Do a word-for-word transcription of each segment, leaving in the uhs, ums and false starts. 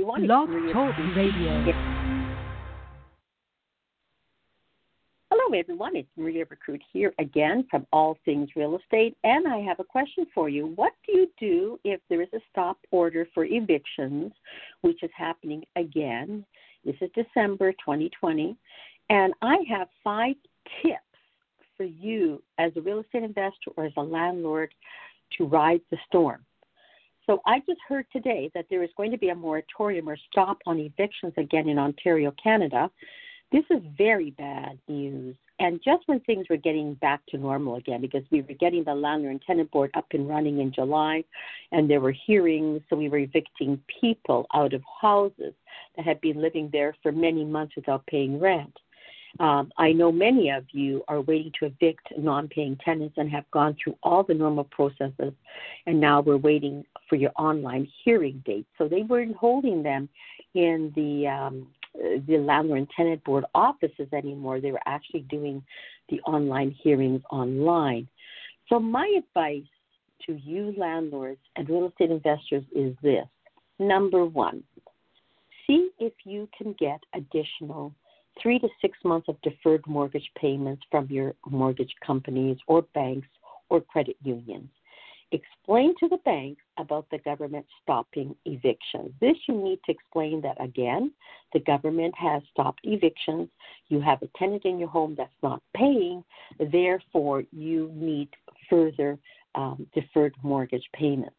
everyone. It's Blog Maria Talk Cruz. Radio. Hello, everyone. It's Maria Recruit here again from All Things Real Estate, and I have a question for you. What do you do if there is a stop order for evictions, which is happening again? This is December twenty twenty, and I have five tips for you as a real estate investor or as a landlord to ride the storm. So I just heard today that there is going to be a moratorium or stop on evictions again in Ontario, Canada. This is very bad news. And just when things were getting back to normal again, because we were getting the Landlord and Tenant Board up and running in July, and there were hearings, so we were evicting people out of houses that had been living there for many months without paying rent. Um, I know many of you are waiting to evict non-paying tenants and have gone through all the normal processes, and now we're waiting for your online hearing date. So they weren't holding them in the um, the Landlord and Tenant Board offices anymore. They were actually doing the online hearings online. So my advice to you landlords and real estate investors is this. Number one, see if you can get additional three to six months of deferred mortgage payments from your mortgage companies or banks or credit unions. Explain to the banks about the government stopping evictions. This, you need to explain that, again, the government has stopped evictions. You have a tenant in your home that's not paying. Therefore, you need further um, deferred mortgage payments.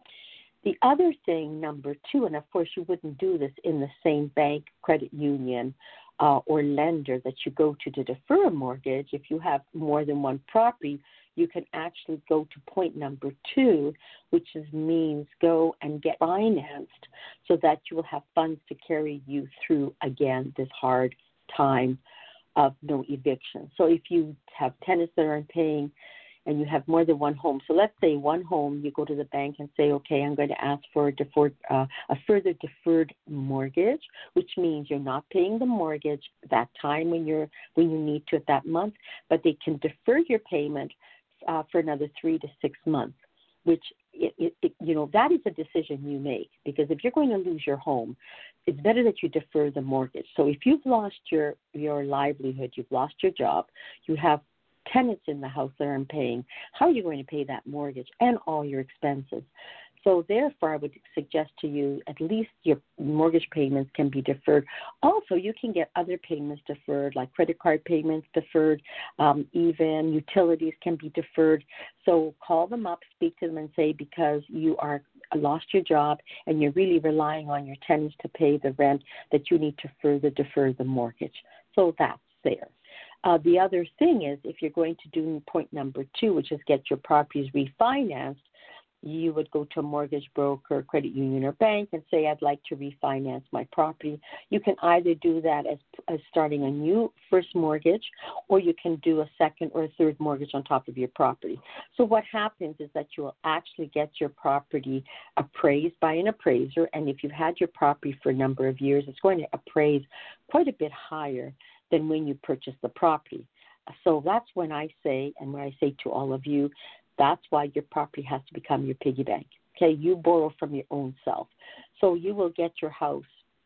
The other thing, number two, and of course you wouldn't do this in the same bank, credit union, uh, or lender that you go to to defer a mortgage. If you have more than one property, you can actually go to point number two, which is means go and get financed so that you will have funds to carry you through, again, this hard time of no eviction. So if you have tenants that aren't paying and you have more than one home, so let's say one home, you go to the bank and say, okay, I'm going to ask for a, deferred, uh, a further deferred mortgage, which means you're not paying the mortgage that time when you're when you need to at that month, but they can defer your payment Uh, for another three to six months, which, it, it, it, you know, that is a decision you make, because if you're going to lose your home, it's better that you defer the mortgage. So if you've lost your, your livelihood, you've lost your job, you have tenants in the house that aren't paying, how are you going to pay that mortgage and all your expenses? So therefore, I would suggest to you at least your mortgage payments can be deferred. Also, you can get other payments deferred, like credit card payments deferred, um, even utilities can be deferred. So call them up, speak to them and say, because you are lost your job and you're really relying on your tenants to pay the rent, that you need to further defer the mortgage. So that's there. Uh, the other thing is, if you're going to do point number two, which is get your properties refinanced, you would go to a mortgage broker, credit union, or bank and say, I'd like to refinance my property. You can either do that as, as starting a new first mortgage, or you can do a second or a third mortgage on top of your property. So what happens is that you will actually get your property appraised by an appraiser, and if you've had your property for a number of years, it's going to appraise quite a bit higher than when you purchased the property. So that's when I say, and when I say to all of you, that's why your property has to become your piggy bank. Okay, you borrow from your own self. So you will get your house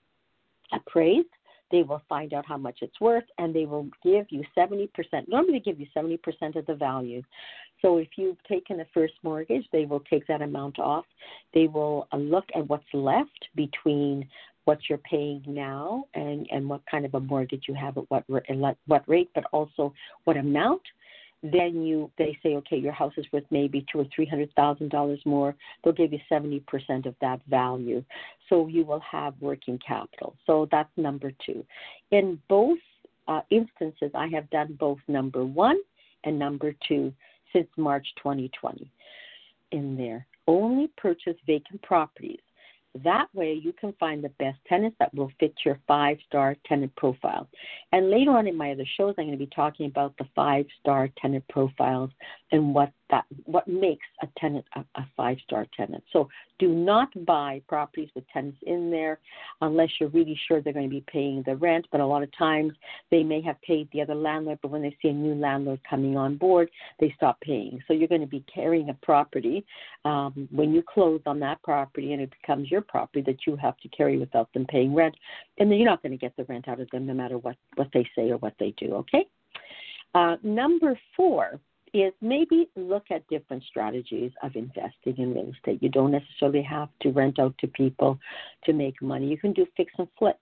appraised. They will find out how much it's worth, and they will give you seventy percent. Normally they give you seventy percent of the value. So if you've taken a first mortgage, they will take that amount off. They will look at what's left between what you're paying now and, and what kind of a mortgage you have at what, what rate, but also what amount. Then you, they say, okay, your house is worth maybe two or three hundred thousand dollars more. They'll give you seventy percent of that value, so you will have working capital. So that's number two. In both uh, instances, I have done both number one and number two since March twenty twenty. In there, only purchase vacant properties. That way you can find the best tenants that will fit your five-star tenant profile. And later on in my other shows, I'm going to be talking about the five-star tenant profiles and what that what makes a tenant a, a five-star tenant. So do not buy properties with tenants in there unless you're really sure they're going to be paying the rent. But a lot of times they may have paid the other landlord, but when they see a new landlord coming on board, they stop paying. So you're going to be carrying a property um, when you close on that property and it becomes your property that you have to carry without them paying rent. And then you're not going to get the rent out of them no matter what, what they say or what they do, okay? Uh, number four is maybe look at different strategies of investing in real estate. You don't necessarily have to rent out to people to make money. You can do fix and flips.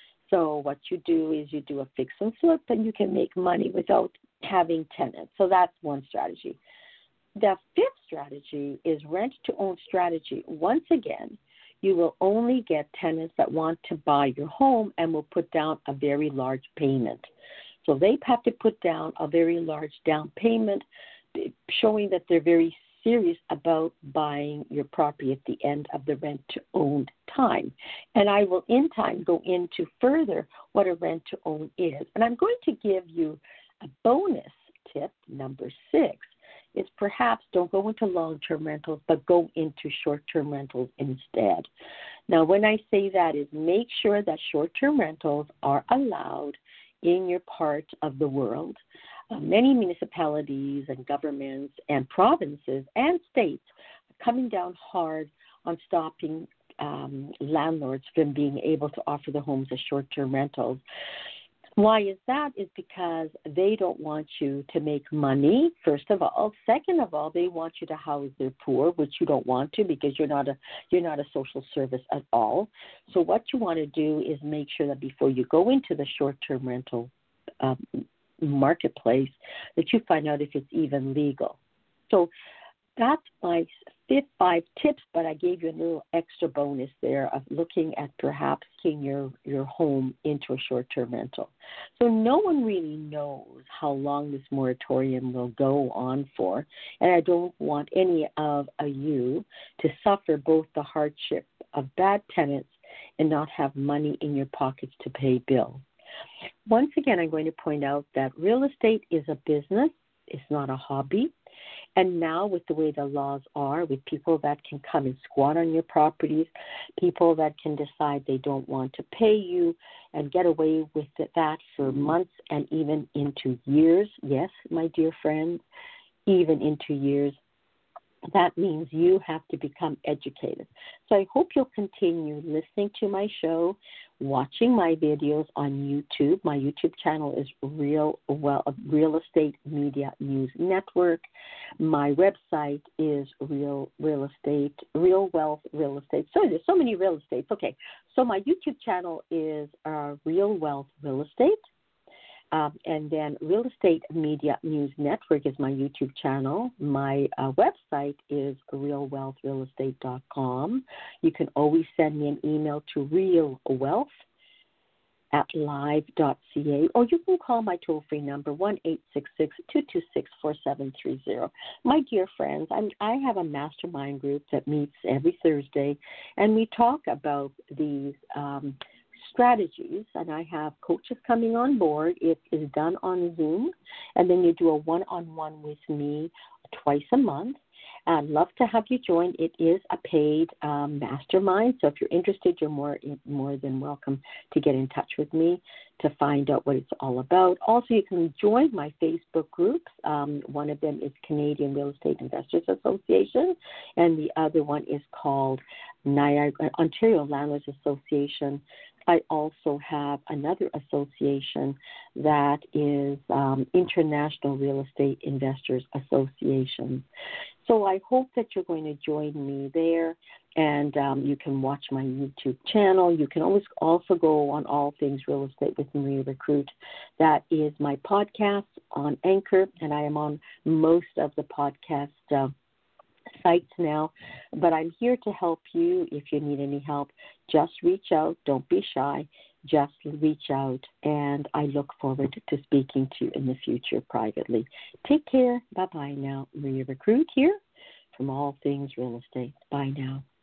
So what you do is you do a fix and flip and you can make money without having tenants. So that's one strategy. The fifth strategy is rent to own strategy. Once again, you will only get tenants that want to buy your home and will put down a very large payment. So they have to put down a very large down payment, showing that they're very serious about buying your property at the end of the rent-to-own time. And I will, in time, go into further what a rent-to-own is. And I'm going to give you a bonus tip, number six, is perhaps don't go into long-term rentals, but go into short-term rentals instead. Now, when I say that is make sure that short-term rentals are allowed in your part of the world. Uh, many municipalities and governments and provinces and states are coming down hard on stopping um, landlords from being able to offer their homes as short-term rentals. Why is that? Is because they don't want you to make money, first of all. Second of all, they want you to house their poor, which you don't want to because you're not a you're not a social service at all. So what you want to do is make sure that before you go into the short-term rental um, marketplace, that you find out if it's even legal. So that's my fifth five tips, but I gave you a little extra bonus there of looking at perhaps taking your, your home into a short-term rental. So no one really knows how long this moratorium will go on for, and I don't want any of you to suffer both the hardship of bad tenants and not have money in your pockets to pay bills. Once again, I'm going to point out that real estate is a business. It's not a hobby. And now with the way the laws are, with people that can come and squat on your properties, people that can decide they don't want to pay you and get away with that for months and even into years, yes, my dear friends, even into years, that means you have to become educated. So I hope you'll continue listening to my show, watching my videos on YouTube. My YouTube channel is Real Well Real Estate Media News Network. My website is Real Real Estate, Real Wealth Real Estate. Sorry, there's so many real estates. Okay, so my YouTube channel is uh, Real Wealth Real Estate. Um, and then Real Estate Media News Network is my YouTube channel. My uh, website is real wealth real estate dot com. You can always send me an email to realwealth at live dot c a, or you can call my toll-free number, one eight six six, two two six, four seven three zero. My dear friends, I'm, I have a mastermind group that meets every Thursday, and we talk about these um strategies, and I have coaches coming on board. It is done on Zoom, and then you do a one-on-one with me twice a month. I'd love to have you join. It is a paid um, mastermind, so if you're interested, you're more more than welcome to get in touch with me to find out what it's all about. Also, you can join my Facebook groups. Um, one of them is Canadian Real Estate Investors Association, and the other one is called Niagara, Ontario Landlords Association. I also have another association that is um, International Real Estate Investors Association. So I hope that you're going to join me there, and um, you can watch my YouTube channel. You can always also go on All Things Real Estate with Maria Recruit. That is my podcast on Anchor, and I am on most of the podcast uh, sites now, but I'm here to help you. If you need any help, just reach out. Don't be shy. Just reach out, and I look forward to speaking to you in the future privately. Take care. Bye-bye now. Maria Recruit here from All Things Real Estate. Bye now.